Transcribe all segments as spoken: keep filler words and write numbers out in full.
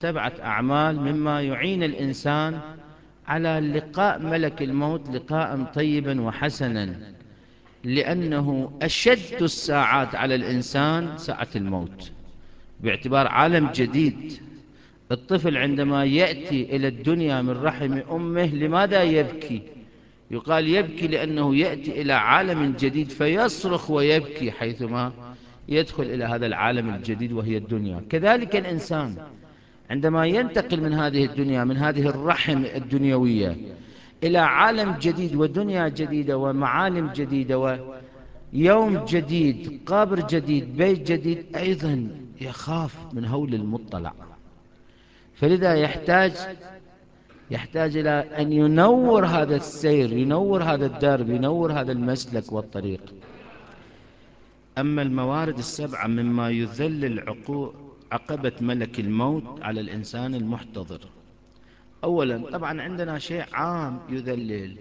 سبعة أعمال مما يعين الإنسان على لقاء ملك الموت لقاء طيبا وحسنا، لأنه أشد الساعات على الإنسان ساعة الموت، باعتبار عالم جديد. الطفل عندما يأتي إلى الدنيا من رحم أمه لماذا يبكي؟ يقال يبكي لأنه يأتي إلى عالم جديد فيصرخ ويبكي حيثما يدخل إلى هذا العالم الجديد وهي الدنيا. كذلك الإنسان عندما ينتقل من هذه الدنيا، من هذه الرحم الدنيوية، إلى عالم جديد ودنيا جديدة ومعالم جديدة ويوم جديد، قبر جديد، بيت جديد، أيضا يخاف من هول المطلع. فلذا يحتاج يحتاج إلى أن ينور هذا السير، ينور هذا الدرب، ينور هذا المسلك والطريق. أما الموارد السبعة مما يذلل عقو- عقبة ملك الموت على الإنسان المحتضر. أولا طبعا عندنا شيء عام يذلل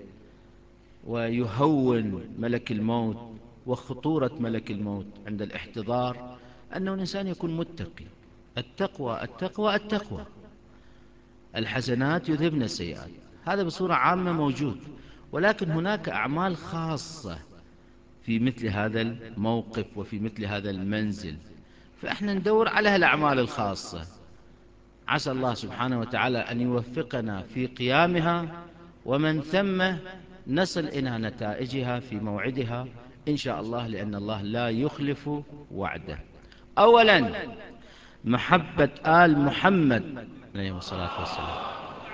ويهون ملك الموت وخطورة ملك الموت عند الاحتضار، أنه الإنسان يكون متقي. التقوى التقوى التقوى، الحسنات يذهبن السيئات، هذا بصورة عامة موجود. ولكن هناك أعمال خاصة في مثل هذا الموقف وفي مثل هذا المنزل، فإحنا ندور على الأعمال الخاصة، عسى الله سبحانه وتعالى أن يوفقنا في قيامها، ومن ثم نصل إلى نتائجها في موعدها إن شاء الله، لأن الله لا يخلف وعده. أولا محبة آل محمد عليه الصلاة والسلام.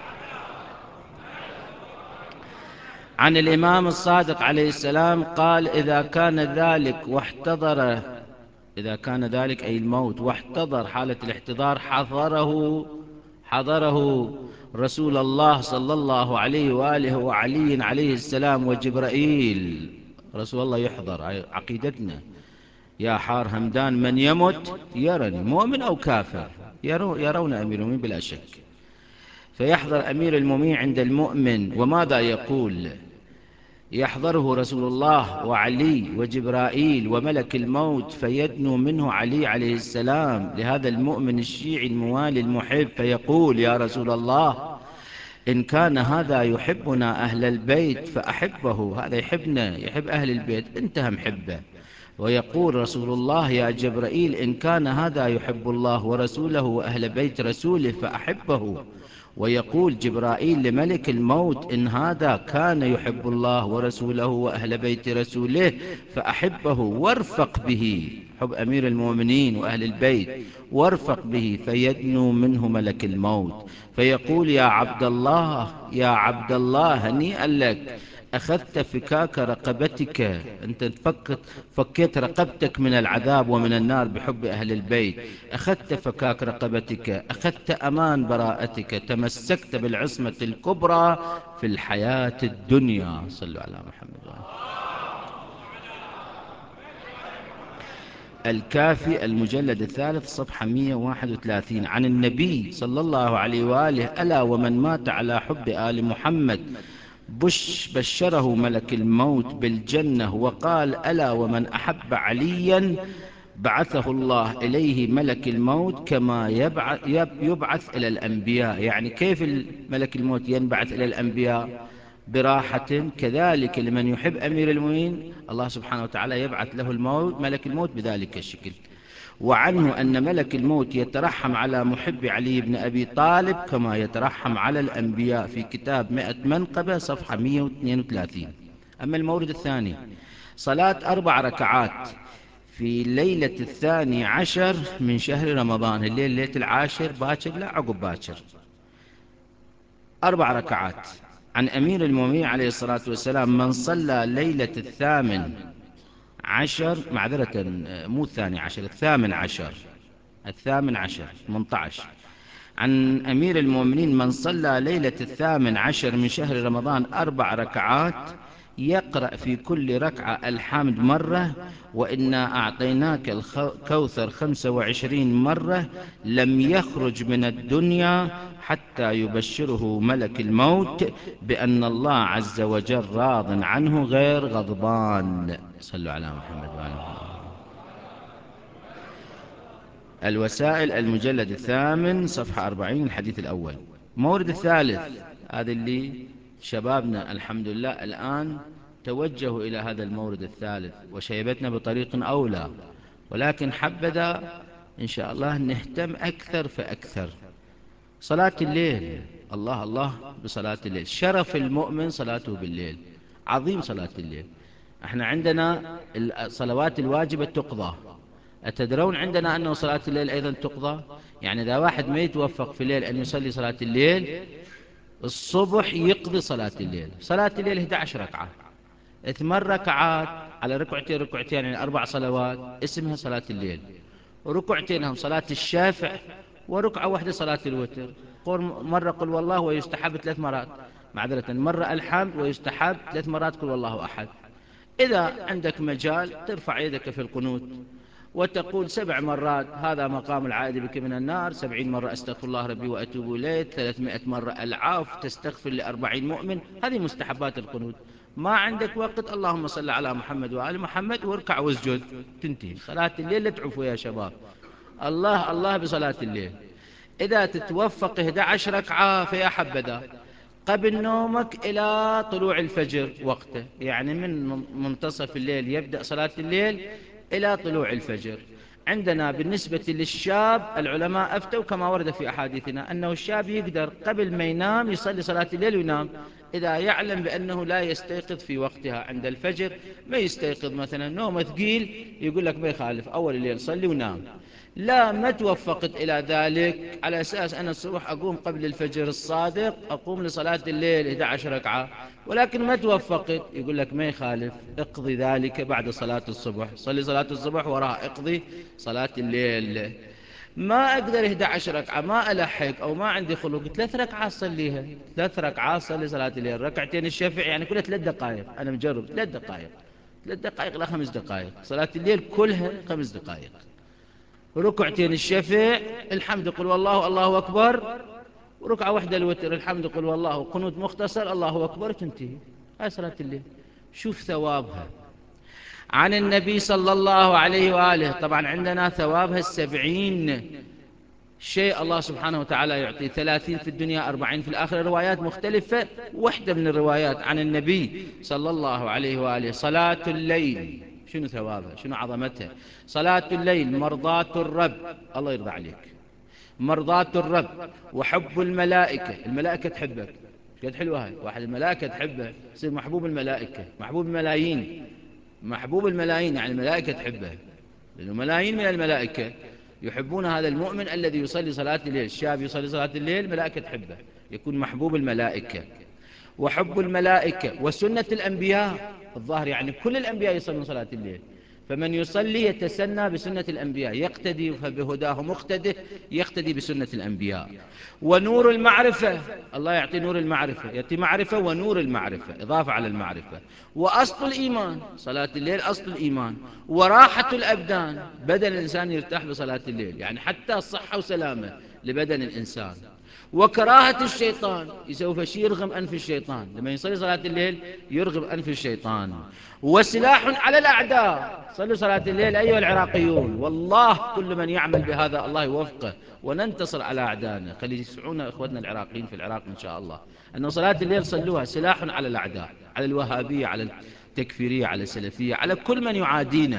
عن الإمام الصادق عليه السلام قال: إذا كان ذلك واحتضر إذا كان ذلك أي الموت واحتضر، حالة الاحتضار، حضره حضره رسول الله صلى الله عليه وآله وعلي عليه السلام وجبرائيل. رسول الله يحضر، عقيدتنا. يا حار همدان من يمت يرني، مؤمن أو كافر، يرون أمير المؤمنين بلا شك. فيحضر أمير المؤمنين عند المؤمن، وماذا يقول؟ يحضره رسول الله وعلي وجبرائيل وملك الموت، فيدنو منه علي عليه السلام لهذا المؤمن الشيعي الموالي المحب، فيقول: يا رسول الله، إن كان هذا يحبنا أهل البيت فأحبه. هذا يحبنا، يحب أهل البيت، انتهى محبه. ويقول رسول الله: يا جبرائيل، إن كان هذا يحب الله ورسوله وأهل بيت رسوله فأحبه. ويقول جبرائيل لملك الموت: إن هذا كان يحب الله ورسوله وأهل بيت رسوله فأحبه وارفق به، حب أمير المؤمنين وأهل البيت، وارفق به. فيدنو منه ملك الموت فيقول: يا عبد الله، يا عبد الله، هنيئا لك، أخذت فكاك رقبتك، أنت فكت فكيت رقبتك من العذاب ومن النار بحب أهل البيت، أخذت فكاك رقبتك، أخذت أمان براءتك، تمسكت بالعصمة الكبرى في الحياة الدنيا. صلوا على محمد وآله. الكافي المجلد الثالث صفحة مئة وواحد وثلاثين. عن النبي صلى الله عليه وآله: ألا ومن مات على حب آل محمد بش بشره ملك الموت بالجنة، وقال: ألا ومن أحب عليا بعثه الله إليه ملك الموت كما يبعث, يبعث إلى الأنبياء. يعني كيف ملك الموت ينبعث إلى الأنبياء؟ براحة. كذلك لمن يحب أمير المؤمنين الله سبحانه وتعالى يبعث له الموت، ملك الموت، بذلك الشكل. وعنه أن ملك الموت يترحم على محب علي بن أبي طالب كما يترحم على الأنبياء، في كتاب مئة منقبة صفحة مئة واثنين وثلاثين. أما المورد الثاني: صلاة أربع ركعات في ليلة الثاني عشر من شهر رمضان، الليل ليلة العاشر، باكر لا عقب باكر، أربع ركعات. عن أمير المؤمنين عليه الصلاة والسلام: من صلى ليلة الثامن عشر، معذرة مو الثاني عشر، الثامن عشر، الثامن عشر ثمانية عشر. عن أمير المؤمنين: من صلى ليلة الثامن عشر من شهر رمضان أربع ركعات، يقرأ في كل ركعة الحمد مرة، وإنا أعطيناك الكوثر خمسة وعشرين مرة، لم يخرج من الدنيا حتى يبشره ملك الموت بأن الله عز وجل راض عنه غير غضبان. صلوا على محمد وعلى آله. الوسائل المجلد الثامن صفحة أربعين الحديث الأول. المورد الثالث، هذا اللي شبابنا الحمد لله الآن توجهوا إلى هذا المورد الثالث وشيبتنا بطريق أولى، ولكن حبذا إن شاء الله نهتم أكثر فأكثر. صلاة الليل، الله الله بصلاة الليل، شرف المؤمن صلاته بالليل، عظيم صلاة الليل. احنا عندنا الصلوات الواجبة تقضى، أتدرون عندنا أنه صلاة الليل أيضا تقضى؟ يعني إذا واحد ما يتوفق في الليل أن يصلي صلاة الليل، الصبح يقضي صلاة الليل. صلاة الليل إحدى عشرة ركعة، ثمان ركعات على ركعتين ركعتين، يعني أربع صلوات اسمها صلاة الليل. وركعتين هم صلاة الشافع، وركعة واحدة صلاة الوتر. قل مرة قل والله ويستحب ثلاث مرات، معذرة مرة الحمد ويستحب ثلاث مرات قل والله أحد. إذا عندك مجال ترفع يدك في القنوت وتقول سبع مرات هذا مقام العائد بك من النار، سبعين مرة أستغفر الله ربي وأتوب إليه، ثلاثمائة مرة العاف تستغفر لأربعين مؤمن. هذه مستحبات القنوت. ما عندك وقت، اللهم صل على محمد وآل محمد واركع واسجد، تنتهي صلاة الليل. لا تعفوا يا شباب، الله الله بصلاة الليل. إذا تتوفق إحدى عشرة ركعة فيا حبذا، قبل نومك إلى طلوع الفجر وقته، يعني من منتصف الليل يبدأ صلاة الليل إلى طلوع الفجر. عندنا بالنسبة للشاب العلماء أفتوا كما ورد في أحاديثنا أنه الشاب يقدر قبل ما ينام يصلي صلاة الليل وينام، إذا يعلم بأنه لا يستيقظ في وقتها عند الفجر، ما يستيقظ مثلا نوم ثقيل، يقول لك ما يخالف أول الليل صلي ونام. لا ما توفقت إلى ذلك على أساس أنا الصبح أقوم قبل الفجر الصادق أقوم لصلاة الليل إحدى عشرة ركعة، ولكن ما توفقت، يقول لك ما يخالف اقضي ذلك بعد صلاة الصبح، صلي صلاة الصبح وراها اقضي صلاة الليل. ما أقدر إحدى عشرة ركعة، ما ألحق أو ما عندي خلق، ثلاث ركعات صليها، ثلاث ركعات صلي صلاة الليل، ركعتين الشفع يعني كلها ثلاث دقائق، أنا مجرب ثلاث دقائق، ثلاث دقائق لا خمس دقائق، صلاة الليل كلها خمس دقائق. ركعتين الشفع الحمد قل والله الله أكبر، وركعة واحدة الوتر الحمد قل والله قنوت مختصر الله أكبر، تنتهي. هاي صلاة الليل. شوف ثوابها عن النبي صلى الله عليه وآله. طبعا عندنا ثوابها السبعين شيء الله سبحانه وتعالى يعطي، ثلاثين في الدنيا أربعين في الآخرة، روايات مختلفة. واحدة من الروايات عن النبي صلى الله عليه وآله صلاة الليل، شنو ثوابها شنو عظمتها؟ صلاة الليل مرضاة الرب، الله يرضى عليك، مرضاة الرب وحب الملائكة، الملائكة تحبك، قد حلوة هاي، واحد الملائكة تحبه يصير محبوب الملائكة، محبوب الملايين، محبوب الملايين يعني الملائكة تحبه، لأنه ملايين من الملائكة يحبون هذا المؤمن الذي يصلي صلاة الليل. الشاب يصلي صلاة الليل الملائكة تحبه، يكون محبوب الملائكة. وحب الملائكة وسنة الأنبياء، الظاهر يعني كل الأنبياء يصلون صلاة الليل، فمن يصلي يتسنى بسنة الأنبياء، يقتدي فبهداه مقتده، يقتدي بسنة الأنبياء. ونور المعرفة، الله يعطي نور المعرفة، يعطي معرفة ونور المعرفة إضافة على المعرفة. وأصل الإيمان، صلاة الليل أصل الإيمان. وراحة الأبدان، بدن الإنسان يرتاح بصلاة الليل، يعني حتى صحة وسلامة لبدن الإنسان. وكراهة الشيطان، يسوف شيء يرغم أنف الشيطان، لما يصلي صلاة الليل يرغم أنف الشيطان. وسلاح على الأعداء، صلوا صلاة الليل أيها العراقيون، والله كل من يعمل بهذا الله يوفقه وننتصر على أعدائنا. خلي يسمعونا إخوتنا العراقيين في العراق إن شاء الله أن صلاة الليل صلوها سلاح على الأعداء، على الوهابية، على التكفيرية، على السلفية، على كل من يعادينا.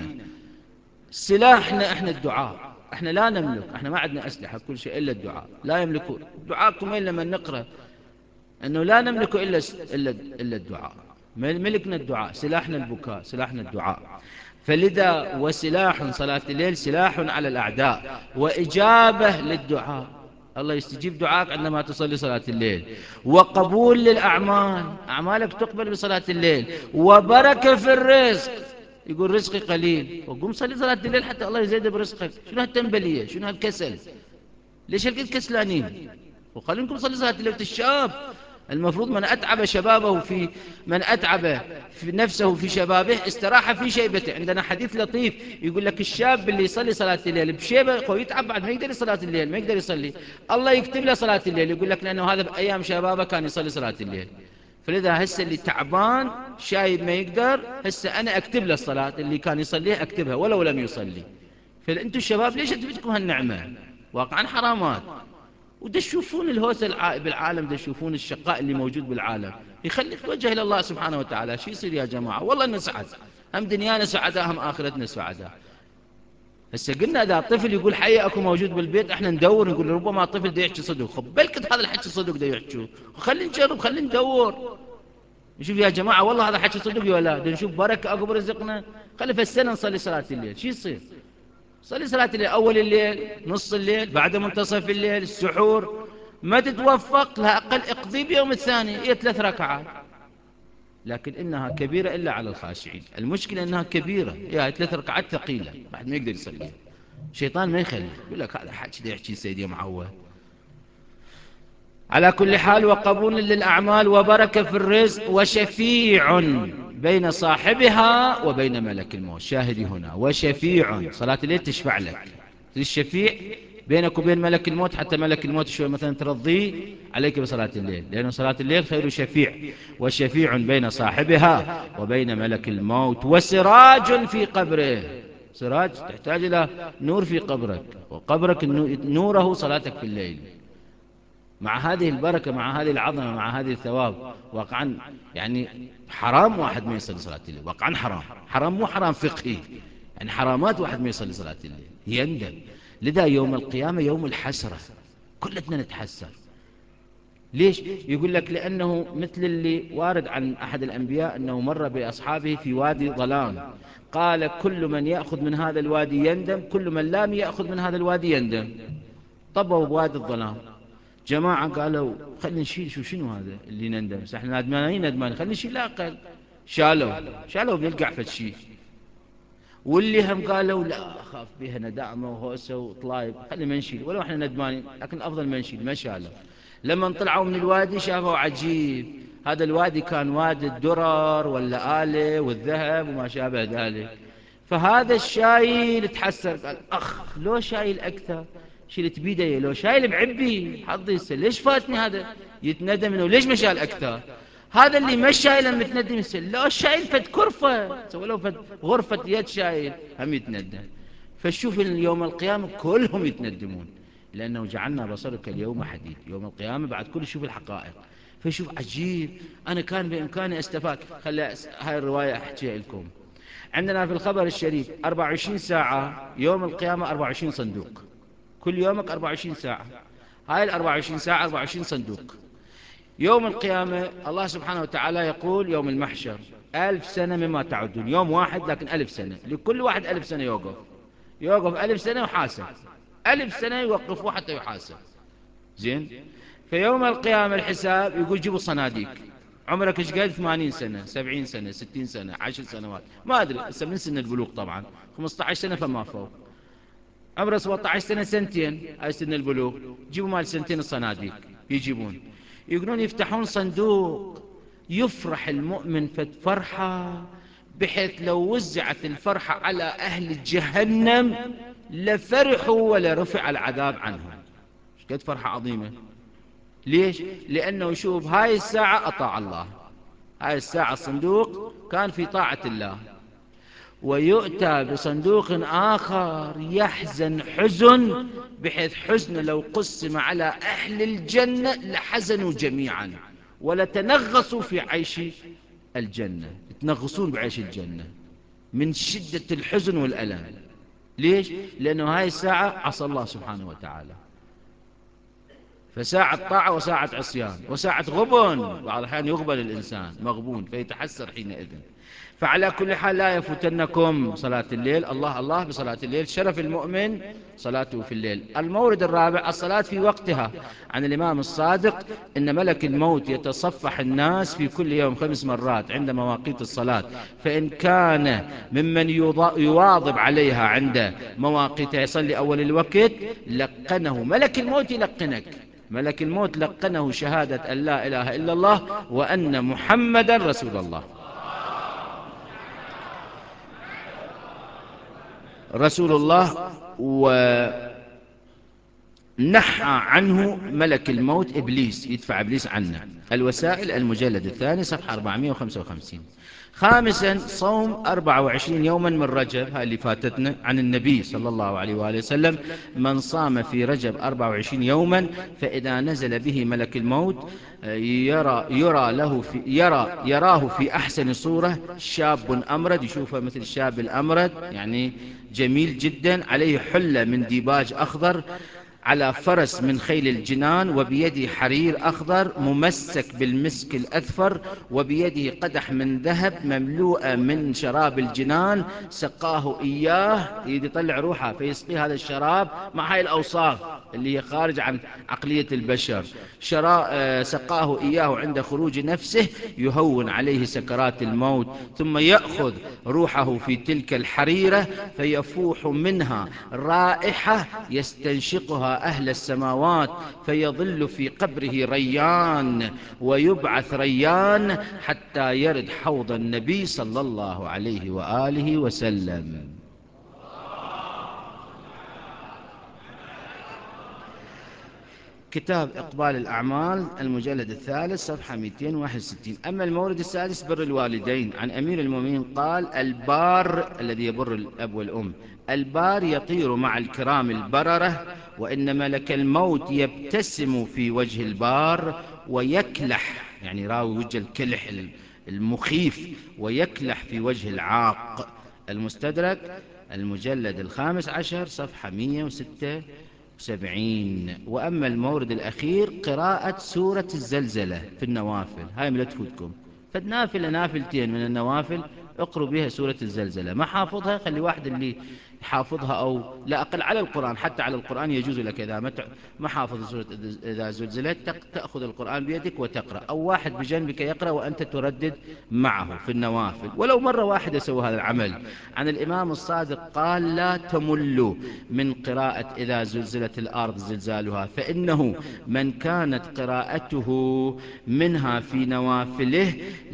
سلاحنا احنا الدعاء، احنا لا نملك، احنا ما عندنا أسلحة كل شيء إلا الدعاء، لا يملكون دعاءكم إلا من نقرأ أنه لا نملك إلا, إلا, إلا الدعاء، ملكنا الدعاء، سلاحنا البكاء، سلاحنا الدعاء. فلذا وسلاح صلاة الليل سلاح على الأعداء، وإجابة للدعاء، الله يستجيب دعاك عندما تصلي صلاة الليل. وقبول للأعمال، أعمالك تقبل بصلاة الليل. وبركة في الرزق، يقول رزقي قليل وقوم صلي صلاة الليل حتى الله يزيد برزقك. شنو هالتنبلية شنو هالكسل؟ ليش هالقد كسلانين؟ وخلينكم صلي صلاة الليل. الشاب المفروض من أتعب شبابه في من أتعب في نفسه في شبابه استراح في شيبته. عندنا حديث لطيف يقول لك الشاب اللي يصلي صلاة الليل بشيبه قوي يتعب بعد ما يقدر صلاة الليل، ما يقدر يصلي، الله يكتب له صلاة الليل، يقول لك لأنه هذا بأيام شبابه كان يصلي صلاة الليل. فلذا هسه اللي تعبان شايب ما يقدر، هسه أنا أكتب له الصلاة اللي كان يصليها أكتبها ولو لم يصلي. فأنتم الشباب ليش تفيدكم هالنعمة؟ واقعا حرامات. ودا تشوفون الهوس بالعالم، دا تشوفون الشقاء اللي موجود بالعالم، يخلي توجه إلى الله سبحانه وتعالى. شو يصير يا جماعة؟ والله نسعد، هم دنيانا سعداء هم آخرتنا سعداء. هسه قلنا إذا طفل يقول حي أكو موجود بالبيت، احنا ندور نقول ربما طفل دا يحكي صدق، خب بلكت هذا الحكي صدق دا يحكي، خلي نجرب خلي ندور نشوف يا جماعة والله هذا حكي صدق ولا لا، نشوف بركة أقو برزقنا. خلي في السنة نصلي صلاة الليل، شو يصير؟ صلي صلاة الليل، أول الليل، نص الليل، بعد منتصف الليل، السحور. ما تتوفق لها أقل اقضي بيوم الثاني هي ثلاث ركعات، لكن إنها كبيرة إلا على الخاشعين. المشكلة إنها كبيرة، يا ثلاث ركعات ثقيلة، بعد ما يقدر يصليها. الشيطان ما يخلي، يقول لك هذا حكي ده يحكي سيدي معود. على كل حال، وقبول للأعمال وبركة في الرزق وشفيع بين صاحبها وبين ملك الموت. شاهدي هنا وشفيع، صلاة الليل تشفع لك، الشفيع بينك وبين ملك الموت، حتى ملك الموت شوي مثلا ترضيه عليك بصلاة الليل، لأن صلاة الليل خير شفيع. وشفيع بين صاحبها وبين ملك الموت وسراج في قبره. سراج تحتاج إلى نور في قبرك، وقبرك نوره صلاتك في الليل. مع هذه البركة، مع هذه العظمة، مع هذه الثواب، واقعا يعني حرام واحد ما يصلي صلاة الليل، واقعا حرام. حرام مو حرام فقهي، يعني حرامات واحد ما يصلي صلاة الليل يندم. لذا يوم القيامة يوم الحسرة، كلنا نتحسر. ليش؟ يقول لك لأنه مثل اللي وارد عن أحد الأنبياء أنه مر بأصحابه في وادي ظلام، قال كل من يأخذ من هذا الوادي يندم، كل من لم يأخذ من هذا الوادي يندم. طبوا بوادي الظلام، جماعة قالوا خلينا نشيل، شو شنو هذا اللي نندم؟ احنا ندمانين ندمان، خلينا نشيل لا أقل. شالوا شالوا بيلقع فشي. واللي هم قالوا لا أخاف بها ندامة وهوسة وطلايب، خلينا ما نشيل ولو احنا ندمانين، لكن أفضل ما نشيل. ما شالوا. لما طلعوا من الوادي شافوا عجيب، هذا الوادي كان وادي الدرر واللآلئ والذهب وما شابه ذلك. فهذا الشايل تحسر، قال أخ لو شايل أكثر، شيلت بيدي، لو شايل بعبي حظي يسر، ليش فاتني هذا؟ يتندم انه ليش ما شال اكثر. هذا اللي ما شايل متندم يسر، لو شايل فد كرفه، سوى له فد غرفه يد شايل هم يتندم. فشوف يوم القيامه كلهم يتندمون، لانه جعلنا بصرك اليوم حديد. يوم القيامه بعد كل شوف الحقائق. فشوف عجيب، انا كان بامكاني استفاد. خلي هاي الروايه احكيها لكم. عندنا في الخبر الشريف أربعة وعشرين ساعة يوم القيامة، أربعة وعشرين صندوق. كل يومك أربعة وعشرين ساعة، هاي ال أربعة وعشرين ساعة أربعة وعشرين صندوق. يوم القيامة الله سبحانه وتعالى يقول يوم المحشر ألف سنة مما تعدون. يوم واحد لكن ألف سنة، لكل واحد ألف سنة يوقف. يوقف ألف سنة وحاسب، ألف سنة يوقفوه حتى يحاسب. زين. في يوم القيامة الحساب يقول جيبوا صناديق. عمرك ايش قد؟ ثمانين سنة، سبعين سنة، ستين سنة، عشر سنوات، ما أدري هسه من سن البلوغ طبعا، خمسة عشر سنة فما فوق. عمره سبعة عشر سنة، سنتين، هاي سن البلوغ، جيبوا مال سنتين الصناديق. يجيبون يقولون يفتحون صندوق، يفرح المؤمن فد فرحة، بحيث لو وزعت الفرحة على أهل جهنم لفرحوا ولرفع العذاب عنهم. قد فرحة عظيمة. ليش؟ لأنه يشوف هاي الساعة أطاع الله، هاي الساعة الصندوق كان في طاعة الله. ويؤتى بصندوق آخر يحزن حزن، بحيث حزن لو قسم على أهل الجنة لحزنوا جميعا ولتنغصوا في عيش الجنة، يتنغصون بعيش الجنة من شدة الحزن والألم. ليش؟ لأنه هاي الساعة عصى الله سبحانه وتعالى، فساعة طاعة وساعة عصيان وساعة غبن، بعض الأحيان يغبن الإنسان مغبون فيتحسر حينئذ. فعلى كل حال لا يفوتنكم صلاة الليل. الله الله بصلاة الليل، شرف المؤمن صلاته في الليل. المورد الرابع الصلاة في وقتها. عن الإمام الصادق إن ملك الموت يتصفح الناس في كل يوم خمس مرات عند مواقيت الصلاة، فإن كان ممن يواظب عليها عند مواقيتها يصلي أول الوقت لقنه ملك الموت، يلقنك ملك الموت لقنه شهادة أن لا إله إلا الله وأن محمدا رسول الله. رسول الله. و نحى عنه ملك الموت إبليس، يدفع إبليس عنه. الوسائل المجلد الثاني صفحة أربعمائة وخمسة وخمسين. خامسا صوم أربعة وعشرين يوما من رجب، هاي اللي فاتتنا عن النبي صلى الله عليه وآله وسلم: من صام في رجب أربعة وعشرين يوما فإذا نزل به ملك الموت يرى, يرى, له في يرى يراه في أحسن صورة شاب أمرد، يشوفه مثل الشاب الأمرد يعني جميل جدا، عليه حلة من ديباج أخضر، على فرس من خيل الجنان، وبيده حرير أخضر ممسك بالمسك الأذفر، وبيده قدح من ذهب مملوءة من شراب الجنان، سقاه إياه، يطلع روحه فيسقي هذا الشراب مع هاي الأوصاف اللي هي خارج عن عقلية البشر. شرا... سقاه إياه عند خروج نفسه يهون عليه سكرات الموت، ثم يأخذ روحه في تلك الحريرة فيفوح منها رائحة يستنشقها أهل السماوات، فيظل في قبره ريان، ويبعث ريان حتى يرد حوض النبي صلى الله عليه وآله وسلم. كتاب إقبال الأعمال المجلد الثالث صفحة مئتين وواحد وستين. أما المورد السادس بر الوالدين، عن أمير المؤمنين قال: البار الذي يبر الأب والأم، البار يطير مع الكرام البررة، وإن ملك الموت يبتسم في وجه البار ويكلح، يعني راوي وجه الكلح المخيف، ويكلح في وجه العاق. المستدرك المجلد الخامس عشر صفحة مئة وستة وسبعين. وأما المورد الأخير قراءة سورة الزلزلة في النوافل، هاي لا تفوتكم، فالنافلة نافلتين من النوافل اقروا بها سورة الزلزلة. ما حافظها خلي واحد اللي حافظها، أو لا أقل على القرآن، حتى على القرآن يجوز لك إذا ما حافظ سورة إذا زلزلت تأخذ القرآن بيدك وتقرأ، أو واحد بجنبك يقرأ وأنت تردد معه في النوافل، ولو مرة واحدة سوى هذا العمل. عن الإمام الصادق قال: لا تملوا من قراءة إذا زلزلت الأرض زلزالها، فإنه من كانت قراءته منها في نوافله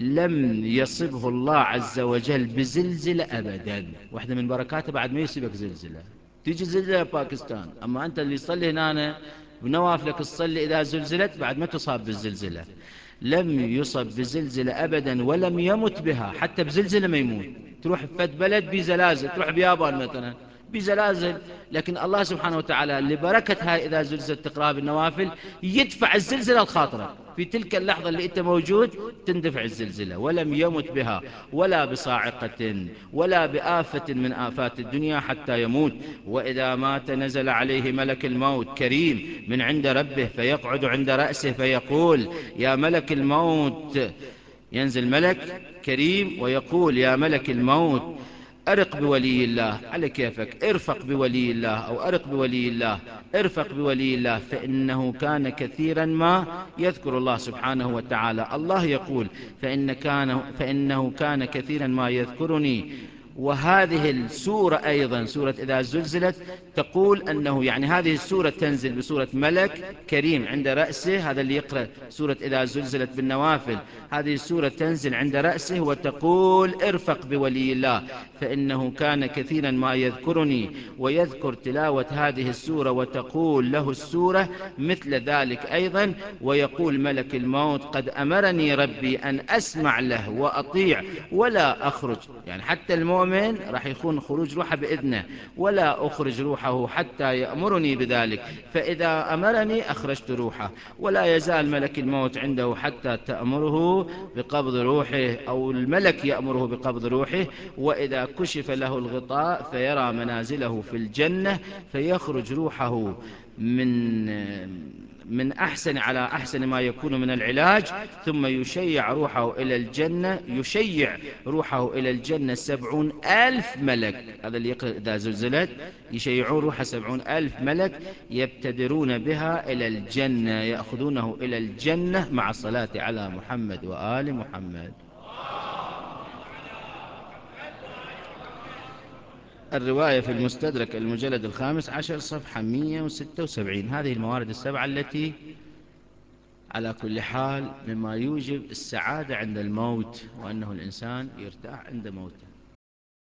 لم يصبه الله عز وجل بزلزلة أبدا. واحدة من بركاته بعد ما يصيبك زلزلة، تيجي زلزلة باكستان، أما أنت اللي يصلي هنا بنوافلك تصلي إذا زلزلت بعد ما تصاب بالزلزلة. لم يصب بزلزلة أبدا ولم يمت بها، حتى بزلزلة ما يموت. تروح فد بلد بزلازل، تروح بيابان مثلا بزلازل، لكن الله سبحانه وتعالى لبركة هاي إذا زلزلت تقرأ بالنوافل يدفع الزلزلة الخاطرة في تلك اللحظة اللي أنت موجود، تندفع الزلزلة، ولم يمت بها ولا بصاعقة ولا بآفة من آفات الدنيا حتى يموت. وإذا مات نزل عليه ملك الموت كريم من عند ربه، فيقعد عند رأسه فيقول: يا ملك الموت. ينزل ملك كريم ويقول: يا ملك الموت، أرق بولي الله، على كيفك، ارفق بولي الله أو أرق بولي الله، ارفق بولي الله، فإنه كان كثيرا ما يذكر الله سبحانه وتعالى. الله يقول: فإن كان فإنه كان كثيرا ما يذكرني. وهذه السورة أيضا سورة إذا زلزلت تقول أنه يعني هذه السورة تنزل بسورة ملك كريم عند رأسه، هذا اللي يقرأ سورة إذا زلزلت بالنوافل، هذه السورة تنزل عند رأسه وتقول: ارفق بولي الله فإنه كان كثيرا ما يذكرني، ويذكر تلاوة هذه السورة وتقول له السورة مثل ذلك أيضا. ويقول ملك الموت: قد أمرني ربي أن أسمع له وأطيع ولا أخرج، يعني حتى المؤمن راح يكون خروج روحه بإذنه، ولا أخرج روحه حتى يأمرني بذلك، فإذا أمرني أخرجت روحه، ولا يزال ملك الموت عنده حتى تأمره بقبض روحه، أو الملك يأمره بقبض روحه. وإذا كشف له الغطاء فيرى منازله في الجنة، فيخرج روحه من من أحسن على أحسن ما يكون من العلاج، ثم يشيع روحه إلى الجنة يشيع روحه إلى الجنة سبعون ألف ملك. هذا اللي يقرأ إذا زلزلت يشيعون روح سبعون ألف ملك، يبتدرون بها إلى الجنة، يأخذونه إلى الجنة مع الصلاة على محمد وآل محمد. الرواية في المستدرك المجلد الخامس عشر صفحة مئة وستة وسبعين. هذه الموارد السبعة التي على كل حال مما يوجب السعادة عند الموت، وأنه الإنسان يرتاح عند موته.